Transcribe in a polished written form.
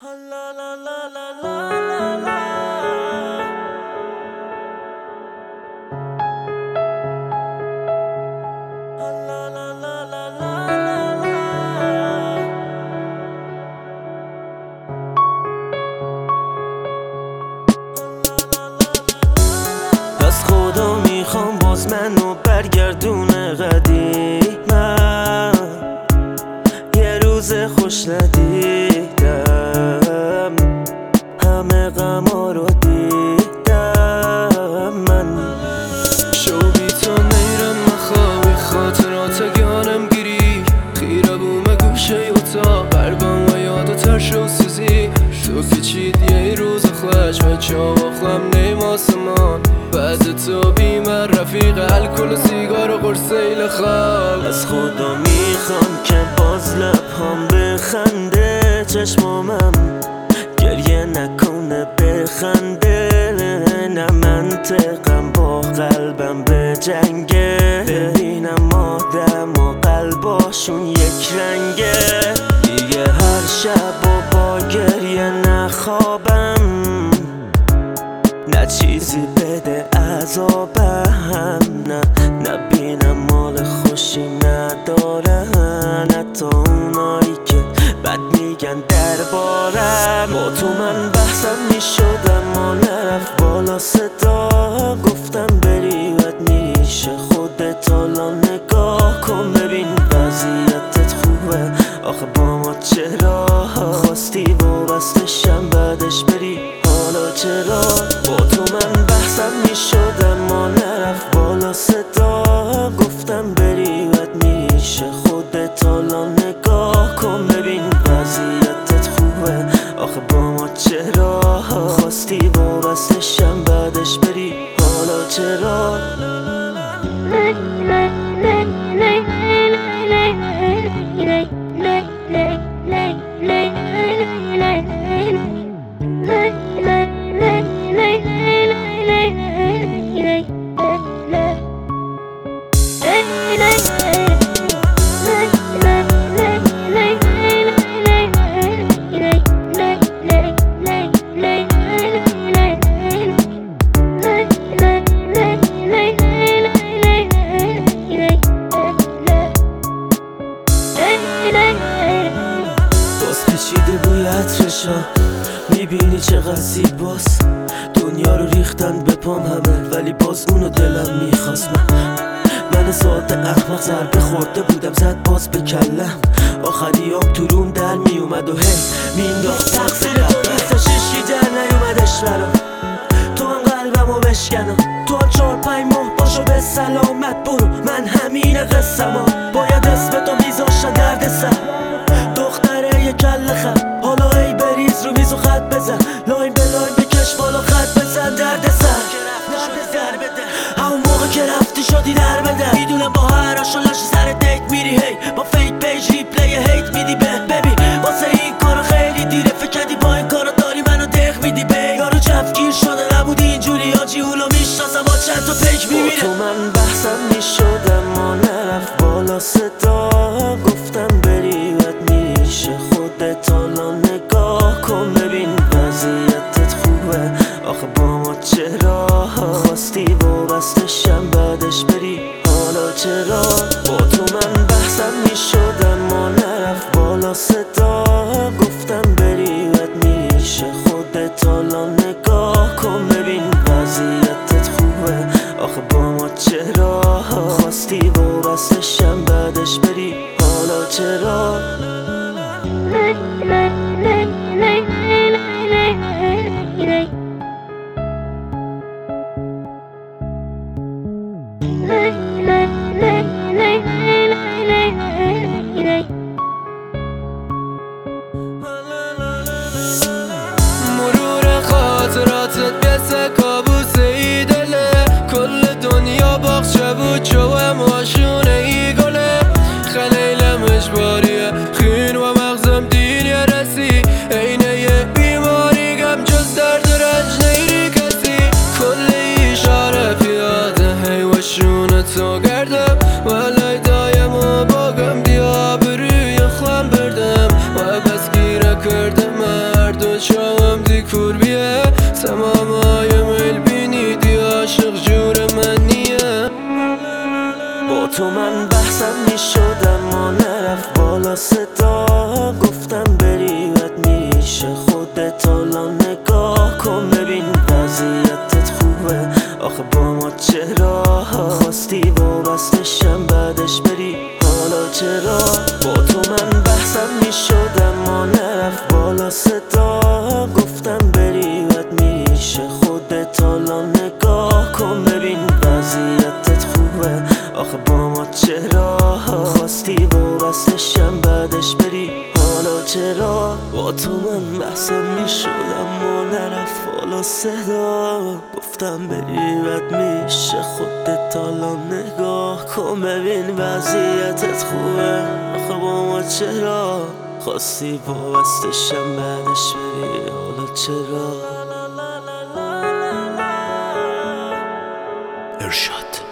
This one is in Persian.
از خدا میخوام باز منو برگردونه قدیمم، یه روز خوش ندیدم، همه غما رو دیدم. من شو بی تو میرم مخوابی خاطرات گانم گیری خیره بوم گوشه اتاق قلبم و یادتر شو سوزی تو کچید یه روز خوش و چاوخم نیم آسمان بعد تو بی من رفیق الکل و سیگار و قرصیل خواب. از خدا میخوام که باز لبهام بخنده، چشمامم گریه نکنه بخنده، نه منطقم با قلبم به جنگه، ببینم آدم و قلباشون یک رنگه. دیگه هر شب و با گریه نخوابم، نه چیزی بده عذابم، نه نبینم مال خوشی ندارن، حتی اونایی که بد میگن دربارم. با تو من بحثم میشدم و نرفت بالا صدا، گفتم بری بد میشه خودت حالا نگاه کن، ببین وضعیتت خوبه آخه با ما چرا خواستی وابسته شم بعدش بری حالا چرا. با تو من بحثم میشدم و نرفت بالا صدا، گفتم بری بد میشه خودت حالا نگاه کن، ببین وضعیتت خوبه آخه با ما چرا خواستی وابسته شم بعدش بری حالا چرا. باز پیچیده بوی عطرشا، میبینی چقدر زیباست، دنیا رو ریختن به پام همه ولی باز اونو دلم میخواست. من ساعت احمق ضربه خورده بودم زد باز به کلم، آخری آب تو روم در میومد و هی مینداخت تقصیر تو دستش هیچکی در نیومدش برام، تو هم قلبمو بشکنم، تو هم 4-5 ماه باشو به سلامت برو، من همین قصه‌ما باید اسم تو میذاشتن درد سر، دختره یه کل خم حالا ای بریز رو میز و خط بزن، لاین به لاین بکش بالا خط بزن درد سر، همون موقع که رفتی شدی در بده، میدونم با هر آشالش سر دیت میری هی با فیک پیج ریپلی هیت میدی ببین واسه این کارا خیلی دیره، فکر کردی با این کارا داری منو دق میدی به یارو جفگیر شده نبودی اینجوری آجی اونو میشناسم با چند تا پیک میبینه. با تو من بحثم میشدم و نرفت بالا صدا، گفتم بری بد میشه خودت حالا نگاه کن، ببین وضعیتت خوبه آخه با ما چرا خواستی وابسته شم بعدش بری حالا چرا. با تو من بحثم میشدم و نرفت بالا صدا، گفتم بری بد میشه خودت حالا نگاه کن، ببین وضعیتت خوبه آخه با ما چرا خواستی وابسته شم بعدش بری حالا چرا. چاوم دی کوربیه تمامای میل بینیدی عاشق جور من نیه با تو من بحثم میشد اما نرفت بالا صدا گفتم بری بد میشه خودت حالا نگاه کن ببین وضعیتت خوبه آخه با ما چرا خواستی وابستشم بعدش بری حالا چرا با تو من بحثم میشد اما نرفت بالا صدا گفتم بری بد میشه خودت حالا نگاه کن ببین وضعیتت خوبه آخه با ما چرا خواستی وابستشم بعدش بری حالا چرا با تو من بحثم میشد اما نرفت بالا صدا گفتم بری بد میشه خودت حالا نگاه کن ببین وضعیتت خوبه آخه با ما چرا خواستی وابستشم بعدش بری حالا چرا ارشاد